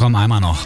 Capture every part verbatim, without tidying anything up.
Komm einmal noch.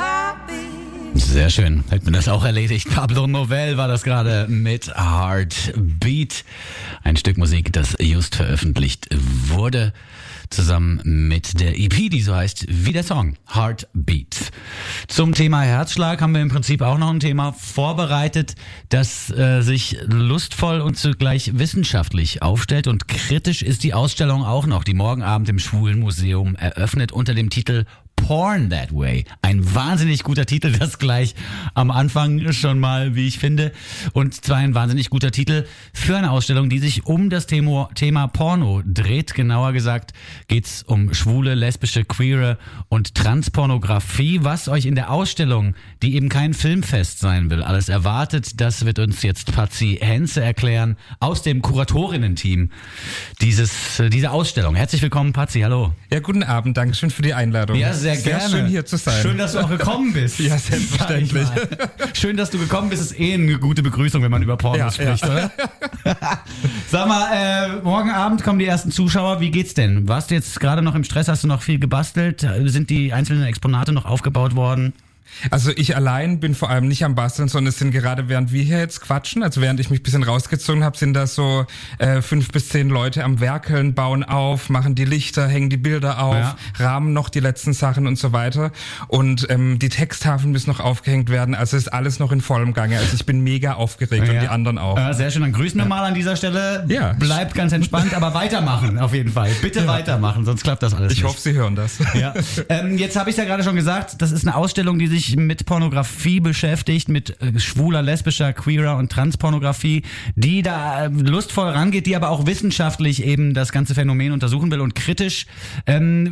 Sehr schön. Hätten wir das auch erledigt. Pablo Novell war das gerade mit Heartbeat. Ein Stück Musik, das just veröffentlicht wurde. Zusammen mit der E P, die so heißt wie der Song, Heartbeat. Zum Thema Herzschlag haben wir im Prinzip auch noch ein Thema vorbereitet, das äh, sich lustvoll und zugleich wissenschaftlich aufstellt. Und kritisch ist die Ausstellung auch noch, die morgen Abend im Schwulen Museum eröffnet unter dem Titel Porn That Way. Ein wahnsinnig guter Titel, das gleich am Anfang schon mal, wie ich finde. Und zwar ein wahnsinnig guter Titel für eine Ausstellung, die sich um das Thema, Thema Porno dreht. Genauer gesagt geht's um schwule, lesbische, queere und Transpornografie. Was euch in der Ausstellung, die eben kein Filmfest sein will, alles erwartet, das wird uns jetzt Patsy Henze erklären aus dem Kuratorinnen-Team dieses, dieser Ausstellung. Herzlich willkommen, Patsy, hallo. Ja, guten Abend, Dankeschön für die Einladung. Ja, sehr, sehr gerne. Schön hier zu sein. Schön, dass du auch gekommen bist. Ja, selbstverständlich. Schön, dass du gekommen bist. Ist eh eine gute Begrüßung, wenn man über Pornos ja, spricht, ja. Oder? Sag mal, äh, morgen Abend kommen die ersten Zuschauer. Wie geht's denn? Warst du jetzt gerade noch im Stress? Hast du noch viel gebastelt? Sind die einzelnen Exponate noch aufgebaut worden? Also ich allein bin vor allem nicht am Basteln, sondern es sind gerade, während wir hier jetzt quatschen, also während ich mich ein bisschen rausgezogen habe, sind da so äh, fünf bis zehn Leute am Werkeln, bauen auf, machen die Lichter, hängen die Bilder auf, ja. rahmen noch die letzten Sachen und so weiter. Und ähm, die Texttafeln müssen noch aufgehängt werden, also ist alles noch in vollem Gange. Also ich bin mega aufgeregt ja. und die anderen auch. Ja, sehr schön, dann grüßen wir ja. mal an dieser Stelle. Ja. Bleibt ganz entspannt, aber weitermachen auf jeden Fall. Bitte ja. weitermachen, sonst klappt das alles ich nicht. Ich hoffe, Sie hören das. Ja. Ähm, jetzt habe ich ja gerade schon gesagt, das ist eine Ausstellung, die sich mit Pornografie beschäftigt, mit äh, schwuler, lesbischer, queerer und Transpornografie, die da äh, lustvoll rangeht, die aber auch wissenschaftlich eben das ganze Phänomen untersuchen will und kritisch. Ähm,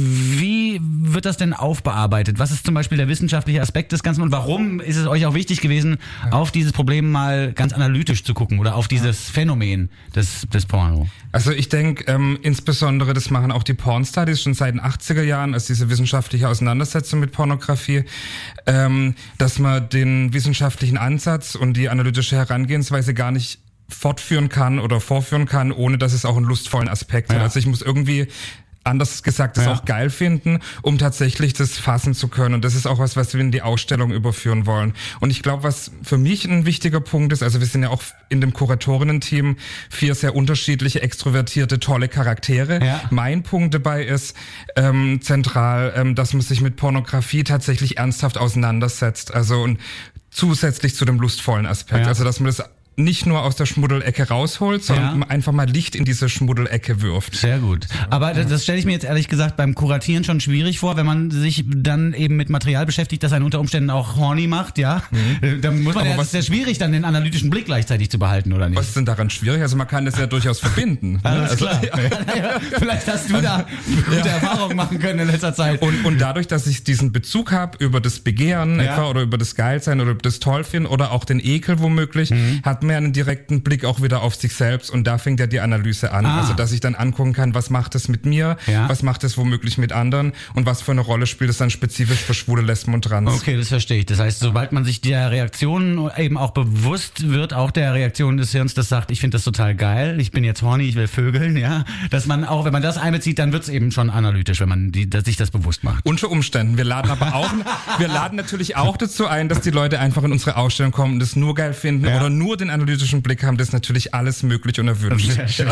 wie wird das denn aufbearbeitet? Was ist zum Beispiel der wissenschaftliche Aspekt des Ganzen und warum ist es euch auch wichtig gewesen, ja. auf dieses Problem mal ganz analytisch zu gucken oder auf dieses Phänomen des, des Porno? Also ich denke, ähm, insbesondere, das machen auch die Porn-Studies schon seit den achtziger Jahren, also diese wissenschaftliche Auseinandersetzung mit Pornografie, ähm, dass man den wissenschaftlichen Ansatz und die analytische Herangehensweise gar nicht fortführen kann oder vorführen kann, ohne dass es auch einen lustvollen Aspekt ja. hat. Also ich muss irgendwie anders gesagt, das ja. auch geil finden, um tatsächlich das fassen zu können. Und das ist auch was, was wir in die Ausstellung überführen wollen. Und ich glaube, was für mich ein wichtiger Punkt ist, also wir sind ja auch in dem Kuratorinnen-Team vier sehr unterschiedliche, extrovertierte, tolle Charaktere. Ja. Mein Punkt dabei ist ähm, zentral, ähm, dass man sich mit Pornografie tatsächlich ernsthaft auseinandersetzt. Also und zusätzlich zu dem lustvollen Aspekt. Ja. Also dass man das nicht nur aus der Schmuddelecke rausholt, sondern ja. einfach mal Licht in diese Schmuddelecke wirft. Sehr gut. Aber das, das stelle ich mir jetzt ehrlich gesagt beim Kuratieren schon schwierig vor, wenn man sich dann eben mit Material beschäftigt, das einen unter Umständen auch horny macht, ja. Mhm. Dann muss man Aber ja, das ist sehr schwierig, dann den analytischen Blick gleichzeitig zu behalten, oder nicht? Was ist denn daran schwierig? Also man kann das ja durchaus verbinden. Alles also, klar. Ja. Vielleicht hast du da gute ja. Erfahrungen machen können in letzter Zeit. Und, und dadurch, dass ich diesen Bezug habe über das Begehren ja. etwa oder über das Geilsein oder über das Tollfinden oder auch den Ekel womöglich, mhm. hat mehr einen direkten Blick auch wieder auf sich selbst und da fängt ja die Analyse an. Ah. Also dass ich dann angucken kann, was macht es mit mir, ja. was macht es womöglich mit anderen und was für eine Rolle spielt es dann spezifisch für Schwule, Lesben und Trans. Okay, das verstehe ich. Das heißt, sobald man sich der Reaktion eben auch bewusst wird, auch der Reaktion des Hirns, das sagt, ich finde das total geil, ich bin jetzt horny, ich will vögeln, ja, dass man auch, wenn man das einbezieht, dann wird es eben schon analytisch, wenn man die, dass sich das bewusst macht. Unter Umständen. Wir laden aber auch, wir laden natürlich auch dazu ein, dass die Leute einfach in unsere Ausstellung kommen und das nur geil finden ja. oder nur den analytischen Blick haben, das ist natürlich alles möglich und erwünscht. Sehr schön.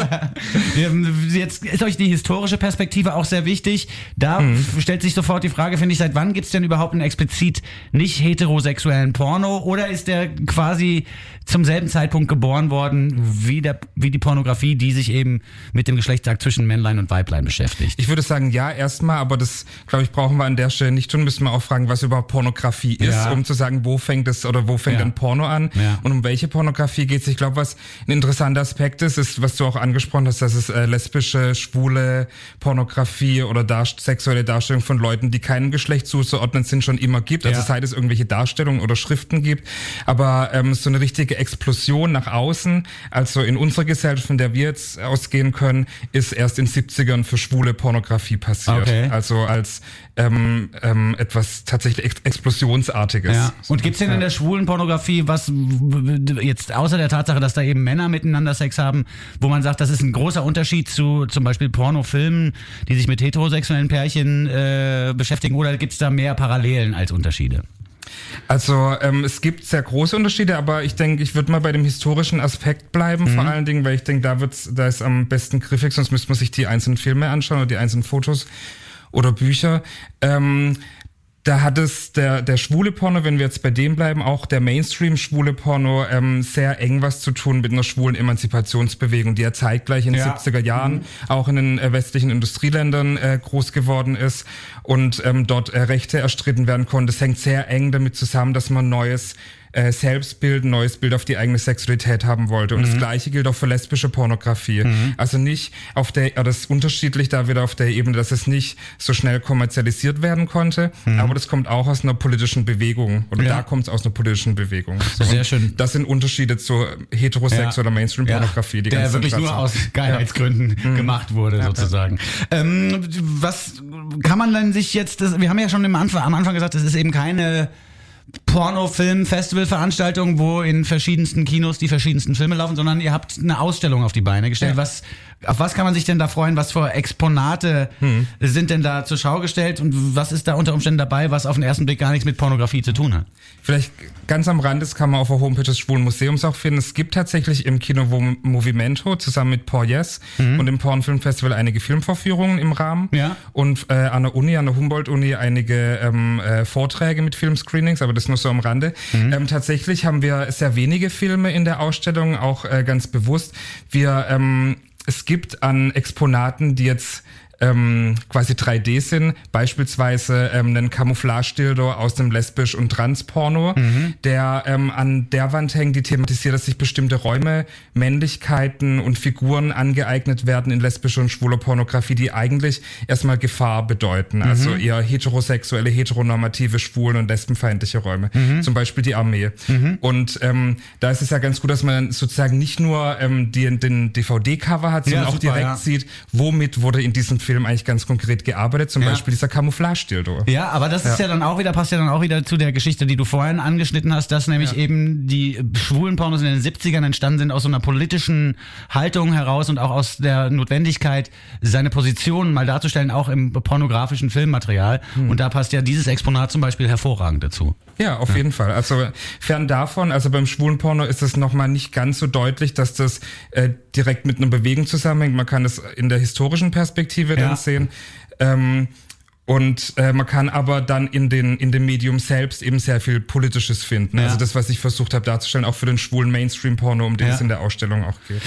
Jetzt ist euch die historische Perspektive auch sehr wichtig. Da mhm. stellt sich sofort die Frage, finde ich, seit wann gibt es denn überhaupt einen explizit nicht heterosexuellen Porno oder ist der quasi zum selben Zeitpunkt geboren worden wie, der, wie die Pornografie, die sich eben mit dem Geschlechtsakt zwischen Männlein und Weiblein beschäftigt? Ich würde sagen, ja, erstmal, aber das, glaube ich, brauchen wir an der Stelle nicht tun. Müssen wir auch fragen, was überhaupt Pornografie ist, ja. um zu sagen, wo fängt es oder wo fängt ja. ein Porno an ja. und um welche Pornografie geht es. Ich glaube, was ein interessanter Aspekt ist, ist, was du auch angesprochen hast, dass es äh, lesbische, schwule Pornografie oder dar- sexuelle Darstellung von Leuten, die keinem Geschlecht zuzuordnen sind, schon immer gibt. Also ja. seit es irgendwelche Darstellungen oder Schriften gibt. Aber ähm, so eine richtige Explosion nach außen, also in unserer Gesellschaft, von der wir jetzt ausgehen können, ist erst in den siebzigern für schwule Pornografie passiert. Okay. Also als ähm, ähm, etwas tatsächlich Ex- Explosionsartiges. Ja. Und gibt's denn in der schwulen Pornografie was, jetzt außer der Tatsache, dass da eben Männer miteinander Sex haben, wo man sagt, das ist ein großer Unterschied zu zum Beispiel Pornofilmen, die sich mit heterosexuellen Pärchen äh, beschäftigen, oder gibt es da mehr Parallelen als Unterschiede? Also ähm, es gibt sehr große Unterschiede, aber ich denke, ich würde mal bei dem historischen Aspekt bleiben, mhm. vor allen Dingen, weil ich denke, da wird's, da ist am besten griffig, sonst müsste man sich die einzelnen Filme anschauen oder die einzelnen Fotos oder Bücher. Ähm, Da hat es der der schwule Porno, wenn wir jetzt bei dem bleiben, auch der Mainstream-schwule Porno ähm, sehr eng was zu tun mit einer schwulen Emanzipationsbewegung, die ja zeitgleich in den ja. siebziger Jahren mhm. auch in den äh, westlichen Industrieländern äh, groß geworden ist und ähm, dort äh, Rechte erstritten werden konnte. Das hängt sehr eng damit zusammen, dass man neues äh, Selbstbild, ein neues Bild auf die eigene Sexualität haben wollte. Und mhm. das Gleiche gilt auch für lesbische Pornografie. Mhm. Also nicht auf der, ja, das ist unterschiedlich da wieder auf der Ebene, dass es nicht so schnell kommerzialisiert werden konnte, mhm. aber das kommt auch aus einer politischen Bewegung. Oder ja. da kommt es aus einer politischen Bewegung. So, sehr schön. Das sind Unterschiede zu heterosexueller ja. Mainstream-Pornografie. Ja. Die der wirklich nur aus Geilheitsgründen ja. gemacht wurde, ja. sozusagen. Ja. Ähm, was kann man denn sich jetzt, das, wir haben ja schon am Anfang, am Anfang gesagt, das ist eben keine Porno-Film-Festival-Veranstaltung, wo in verschiedensten Kinos die verschiedensten Filme laufen, sondern ihr habt eine Ausstellung auf die Beine gestellt. Ja. Was, auf was kann man sich denn da freuen? Was für Exponate hm. sind denn da zur Schau gestellt? Und was ist da unter Umständen dabei, was auf den ersten Blick gar nichts mit Pornografie zu tun hat? Vielleicht ganz am Rand, das kann man auf der Homepage des Schwulen Museums auch finden. Es gibt tatsächlich im Kino Movimento zusammen mit Por Yes mhm. und im Pornfilmfestival einige Filmvorführungen im Rahmen. Ja. Und äh, an der Uni, an der Humboldt-Uni einige ähm, äh, Vorträge mit Filmscreenings, aber das nur so am Rande. Mhm. Ähm, tatsächlich haben wir sehr wenige Filme in der Ausstellung, auch äh, ganz bewusst. Wir, ähm, es gibt an Exponaten, die jetzt ähm, quasi drei D sind, beispielsweise ähm, einen Camouflage-Dildo aus dem Lesbisch- und Trans-Porno, mhm. der ähm, an der Wand hängt, die thematisiert, dass sich bestimmte Räume, Männlichkeiten und Figuren angeeignet werden in lesbischer und schwuler Pornografie, die eigentlich erstmal Gefahr bedeuten, mhm. also eher heterosexuelle, heteronormative, schwulen- und lesbenfeindliche Räume, mhm. zum Beispiel die Armee. Mhm. Und ähm, da ist es ja ganz gut, dass man sozusagen nicht nur ähm, die, den D V D-Cover hat, sondern ja, auch super, direkt ja. sieht, womit wurde in diesem Film eigentlich ganz konkret gearbeitet, zum ja. Beispiel dieser Camouflage-Dildo. Ja, aber das ist ja. ja dann auch wieder, passt ja dann auch wieder zu der Geschichte, die du vorhin angeschnitten hast, dass nämlich ja. eben die schwulen Pornos in den siebzigern entstanden sind aus so einer politischen Haltung heraus und auch aus der Notwendigkeit, seine Position mal darzustellen, auch im pornografischen Filmmaterial. Hm. Und da passt ja dieses Exponat zum Beispiel hervorragend dazu. Ja, auf ja. jeden Fall. Also fern davon, also beim schwulen Porno ist es nochmal nicht ganz so deutlich, dass das äh, direkt mit einer Bewegung zusammenhängt. Man kann das in der historischen Perspektive ja. dann sehen. Ähm, Und äh, man kann aber dann in den in dem Medium selbst eben sehr viel Politisches finden. Ja. Also das, was ich versucht habe darzustellen, auch für den schwulen Mainstream-Porno, um den ja. es in der Ausstellung auch geht.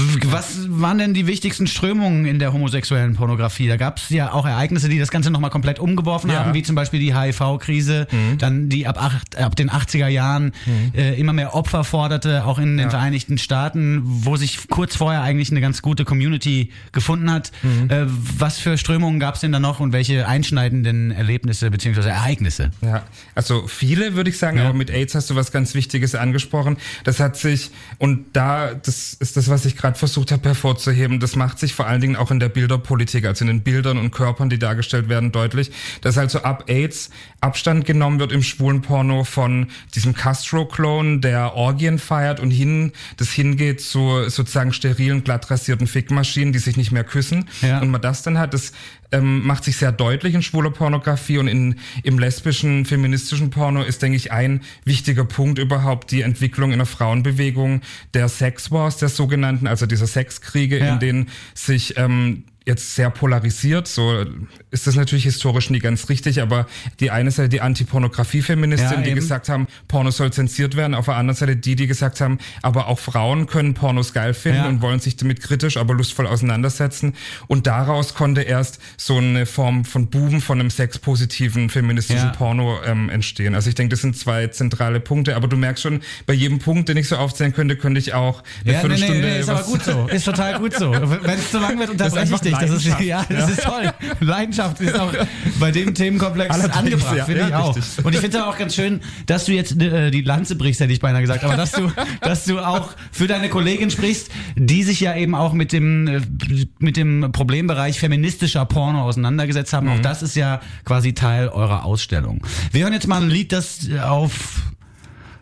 Was waren denn die wichtigsten Strömungen in der homosexuellen Pornografie? Da gab es ja auch Ereignisse, die das Ganze nochmal komplett umgeworfen ja. haben, wie zum Beispiel die H I V-Krise, mhm. dann die ab, acht, ab den achtziger Jahren mhm. äh, immer mehr Opfer forderte, auch in den ja. Vereinigten Staaten, wo sich kurz vorher eigentlich eine ganz gute Community gefunden hat. Mhm. Äh, was für Strömungen gab es denn da noch und welche Einschneidungen einschneidenden Erlebnisse bzw. Ereignisse? Ja, also viele würde ich sagen, ja. aber mit AIDS hast du was ganz Wichtiges angesprochen. Das hat sich, und da, das ist das, was ich gerade versucht habe hervorzuheben, das macht sich vor allen Dingen auch in der Bilderpolitik, also in den Bildern und Körpern, die dargestellt werden, deutlich, dass also ab AIDS Abstand genommen wird im schwulen Porno von diesem Castro-Klon, der Orgien feiert und hin, das hingeht zu sozusagen sterilen, glatt rasierten Fickmaschinen, die sich nicht mehr küssen. Ja. Und man das dann hat, das ähm, macht sich sehr deutlich in schwuler Pornografie, und in im lesbischen, feministischen Porno ist, denke ich, ein wichtiger Punkt überhaupt die Entwicklung in der Frauenbewegung der Sex Wars, der sogenannten, also dieser Sexkriege, ja. in denen sich ähm, jetzt sehr polarisiert, so ist das natürlich historisch nie ganz richtig, aber die eine Seite die Anti-Pornografie-Feministin, ja, die gesagt haben, Porno soll zensiert werden, auf der anderen Seite die, die gesagt haben, aber auch Frauen können Pornos geil finden ja. und wollen sich damit kritisch, aber lustvoll auseinandersetzen, und daraus konnte erst so eine Form von Buben von einem sexpositiven feministischen ja. Porno ähm, entstehen. Also ich denke, das sind zwei zentrale Punkte, aber du merkst schon, bei jedem Punkt, den ich so aufzählen könnte, könnte ich auch eine ja, Viertelstunde... Nee, nee, nee, ist aber gut so, ist total gut so. Wenn es zu lang wird, unterbreche ich dich. Das ist, ja, das ja. ist toll. Leidenschaft ist auch bei dem Themenkomplex allerdings angebracht, ja, finde ja, ich auch. Richtig. Und ich finde es auch ganz schön, dass du jetzt äh, die Lanze brichst, hätte ich beinahe gesagt, aber dass du, dass du auch für deine Kollegin sprichst, die sich ja eben auch mit dem, äh, mit dem Problembereich feministischer Porno auseinandergesetzt haben. Mhm. Auch das ist ja quasi Teil eurer Ausstellung. Wir hören jetzt mal ein Lied, das auf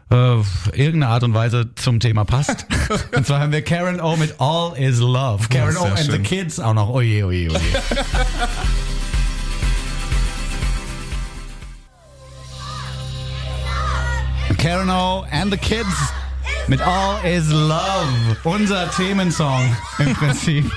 äh, irgendeine Art und Weise zum Thema passt. Und zwar haben wir Karen O mit All is Love. Karen oh, O and schön. the Kids auch noch. Oje, oje, oje. Karen O and the Kids mit All is Love. Unser Themensong im Prinzip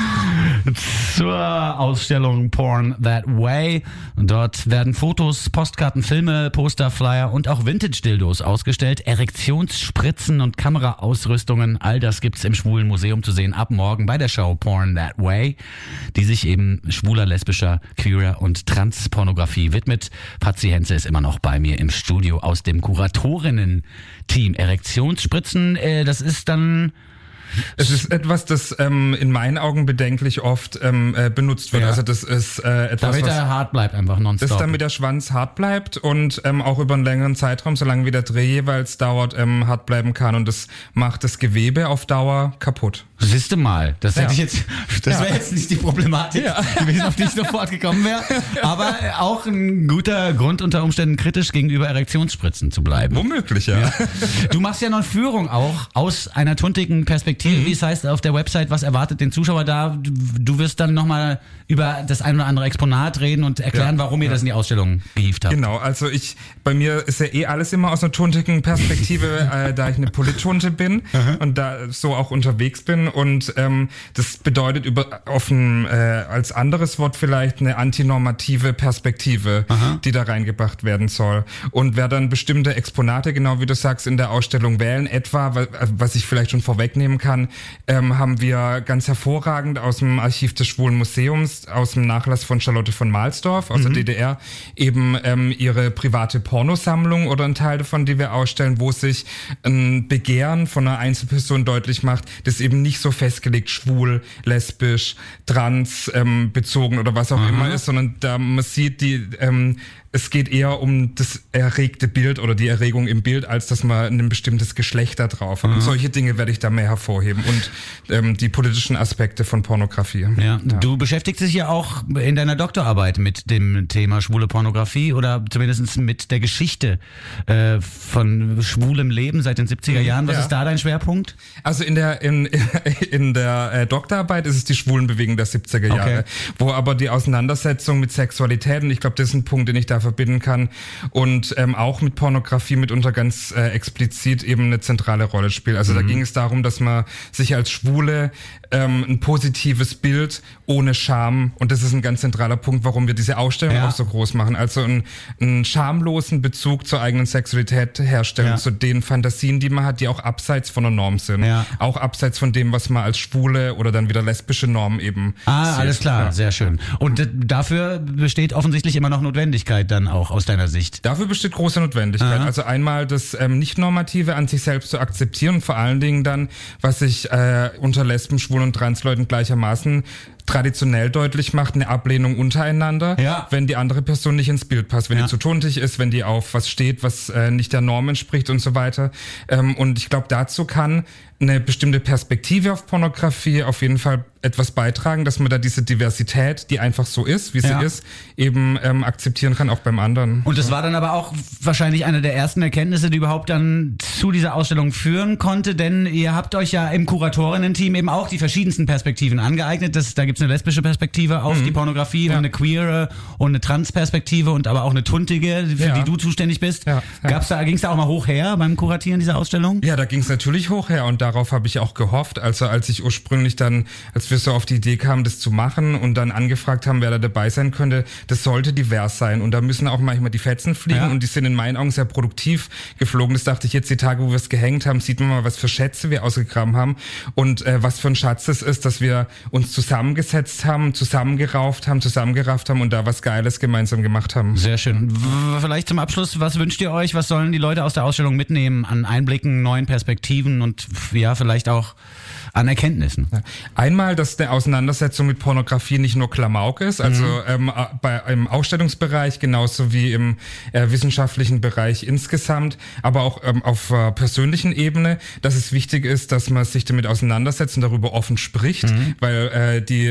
zur Ausstellung Porn That Way. Und dort werden Fotos, Postkarten, Filme, Poster, Flyer und auch Vintage-Dildos ausgestellt. Erektionsspritzen und Kameraausrüstungen. All das gibt's im Schwulen Museum zu sehen ab morgen bei der Show Porn That Way, die sich eben schwuler, lesbischer, queerer und Transpornografie widmet. Patzi Henze ist immer noch bei mir im Studio aus dem Kuratorinnen-Team. Erektionsspritzen, äh, das ist dann... Es ist etwas, das ähm, in meinen Augen bedenklich oft ähm, äh, benutzt wird. Ja. Also das ist äh, etwas, damit was... er hart bleibt, einfach nonstop. Das ist damit der Schwanz hart bleibt und ähm, auch über einen längeren Zeitraum, solange wie der Dreh jeweils dauert, ähm, hart bleiben kann. Und das macht das Gewebe auf Dauer kaputt. Siehste mal, das hätte Ja. ich jetzt, das wäre Ja. jetzt nicht die Problematik Ja. gewesen, auf die ich sofort gekommen wäre. Aber auch ein guter Grund, unter Umständen kritisch gegenüber Erektionsspritzen zu bleiben. Womöglich, ja. Ja. Du machst ja noch eine Führung auch aus einer tuntigen Perspektive, Mhm. wie es heißt auf der Website, was erwartet den Zuschauer da? Du wirst dann nochmal über das ein oder andere Exponat reden und erklären, Ja. warum ihr Ja. das in die Ausstellung gehievt habt. Genau, also ich, bei mir ist ja eh alles immer aus einer tuntigen Perspektive, äh, da ich eine Polittunte bin und da so auch unterwegs bin und ähm, das bedeutet über auf ein, äh, als anderes Wort vielleicht eine antinormative Perspektive, Aha. die da reingebracht werden soll. Und wer dann bestimmte Exponate, genau wie du sagst, in der Ausstellung wählen, etwa, wa- was ich vielleicht schon vorwegnehmen kann, ähm, haben wir ganz hervorragend aus dem Archiv des Schwulen Museums, aus dem Nachlass von Charlotte von Mahlsdorf aus Mhm. der D D R, eben ähm, ihre private Pornosammlung oder ein Teil davon, die wir ausstellen, wo sich ein Begehren von einer Einzelperson deutlich macht, das eben nicht so festgelegt schwul, lesbisch, trans ähm, bezogen oder was auch Aha. immer ist, sondern da man sieht die ähm, es geht eher um das erregte Bild oder die Erregung im Bild, als dass man ein bestimmtes Geschlecht da drauf hat. Und solche Dinge werde ich da mehr hervorheben und ähm, die politischen Aspekte von Pornografie. Ja, du beschäftigst dich ja auch in deiner Doktorarbeit mit dem Thema schwule Pornografie oder zumindest mit der Geschichte äh, von schwulem Leben seit den siebziger Jahren. Was Ja. ist da dein Schwerpunkt? Also in der in, in der äh, Doktorarbeit ist es die Schwulenbewegung der siebziger Jahre, Okay. wo aber die Auseinandersetzung mit Sexualität, und ich glaube, das ist ein Punkt, den ich da verbinden kann, und ähm, auch mit Pornografie mitunter ganz äh, explizit eben eine zentrale Rolle spielt. Also mhm. da ging es darum, dass man sich als Schwule ähm, ein positives Bild ohne Scham, und das ist ein ganz zentraler Punkt, warum wir diese Ausstellung Ja. auch so groß machen, also einen, einen schamlosen Bezug zur eigenen Sexualität herstellen, Ja. zu den Fantasien, die man hat, die auch abseits von der Norm sind. Ja. Auch abseits von dem, was man als schwule oder dann wieder lesbische Norm eben Ah, sieht. alles klar, Ja. sehr schön. Und d- dafür besteht offensichtlich immer noch Notwendigkeit dann auch aus deiner Sicht. Dafür besteht große Notwendigkeit. Aha. Also einmal das ähm, Nicht-Normative an sich selbst zu akzeptieren und vor allen Dingen dann, was sich äh, unter Lesben, Schwulen und Transleuten gleichermaßen traditionell deutlich macht, eine Ablehnung untereinander, Ja. wenn die andere Person nicht ins Bild passt, wenn Ja. die zu tuntig ist, wenn die auf was steht, was äh, nicht der Norm entspricht und so weiter. Ähm, und ich glaube, dazu kann eine bestimmte Perspektive auf Pornografie auf jeden Fall etwas beitragen, dass man da diese Diversität, die einfach so ist, wie Ja. sie ist, eben ähm, akzeptieren kann, auch beim anderen. Und das war dann aber auch wahrscheinlich eine der ersten Erkenntnisse, die überhaupt dann zu dieser Ausstellung führen konnte, denn ihr habt euch ja im Kuratorinnen-Team eben auch die verschiedensten Perspektiven angeeignet. Das, da gibt's eine lesbische Perspektive auf Mhm. die Pornografie Ja. und eine queere und eine Trans-Perspektive und aber auch eine tuntige, für Ja. die du zuständig bist. Ja, ja. Gab's da, ging's da auch mal hoch her beim Kuratieren dieser Ausstellung? Ja, da ging es natürlich hoch her und darauf habe ich auch gehofft. Also als ich ursprünglich dann, als wir so auf die Idee kamen, das zu machen und dann angefragt haben, wer da dabei sein könnte, das sollte divers sein. Und da müssen auch manchmal die Fetzen fliegen Ja. und die sind in meinen Augen sehr produktiv geflogen. Das dachte ich jetzt, die Tage, wo wir es gehängt haben, sieht man mal, was für Schätze wir ausgegraben haben und äh, was für ein Schatz es ist, dass wir uns zusammengesetzt haben, zusammengerauft haben, zusammengerafft haben und da was Geiles gemeinsam gemacht haben. Sehr schön. W- Vielleicht zum Abschluss, was wünscht ihr euch? Was sollen die Leute aus der Ausstellung mitnehmen an Einblicken, neuen Perspektiven und ja, vielleicht auch an Erkenntnissen? Ja. Einmal, dass eine Auseinandersetzung mit Pornografie nicht nur Klamauk ist, also Mhm. ähm, bei, im Ausstellungsbereich genauso wie im äh, wissenschaftlichen Bereich insgesamt, aber auch ähm, auf äh, persönlichen Ebene, dass es wichtig ist, dass man sich damit auseinandersetzt und darüber offen spricht, mhm. weil äh, die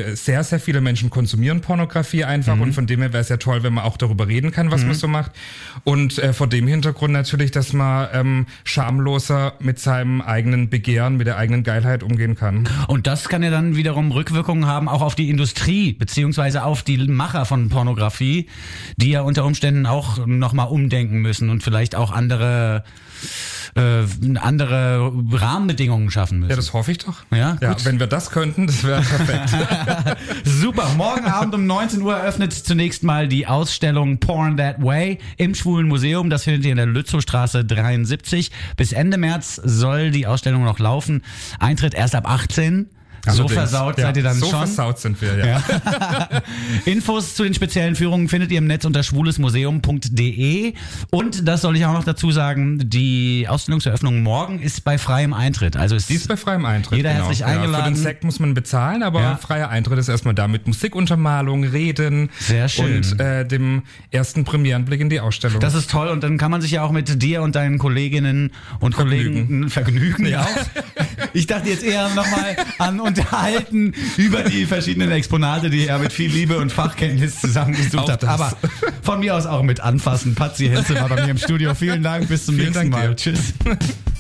die sehr, sehr viele Menschen konsumieren Pornografie einfach mhm. und von dem her wäre es ja toll, wenn man auch darüber reden kann, was mhm. man so macht. Und äh, vor dem Hintergrund natürlich, dass man ähm, schamloser mit seinem eigenen Begehren, mit der eigenen Geilheit umgehen kann. Und das kann ja dann wiederum Rückwirkungen haben, auch auf die Industrie, beziehungsweise auf die Macher von Pornografie, die ja unter Umständen auch nochmal umdenken müssen und vielleicht auch andere äh, andere Rahmenbedingungen schaffen müssen. Ja, das hoffe ich doch. Ja, ja gut. Wenn wir das könnten, das wäre perfekt. Super. Morgen Abend um neunzehn Uhr eröffnet zunächst mal die Ausstellung Porn That Way im Schwulen Museum. Das findet ihr in der Lützowstraße dreiundsiebzig. Bis Ende März soll die Ausstellung noch laufen. Eintritt erst ab achtzehn. So Allerdings. versaut ja, seid ihr dann so schon. So versaut sind wir, ja. ja. Infos zu den speziellen Führungen findet ihr im Netz unter schwulesmuseum punkt de. Und das soll ich auch noch dazu sagen, die Ausstellungseröffnung morgen ist bei freiem Eintritt. Also ist die ist bei freiem Eintritt, jeder genau. herzlich eingeladen. Ja, für den Sekt muss man bezahlen, aber ja. freier Eintritt ist erstmal da mit Musikuntermalung, Reden. Sehr schön. Und äh, dem ersten Premierenblick in die Ausstellung. Das ist toll und dann kann man sich ja auch mit dir und deinen Kolleginnen und vergnügen. Kollegen vergnügen. Ja. Ich dachte jetzt eher nochmal an unterhalten über die verschiedenen Exponate, die er mit viel Liebe und Fachkenntnis zusammengesucht hat. Aber von mir aus auch mit anfassen. Patzi Henze war bei mir im Studio. Vielen Dank, bis zum Vielen nächsten Dank Mal. Dir. Tschüss.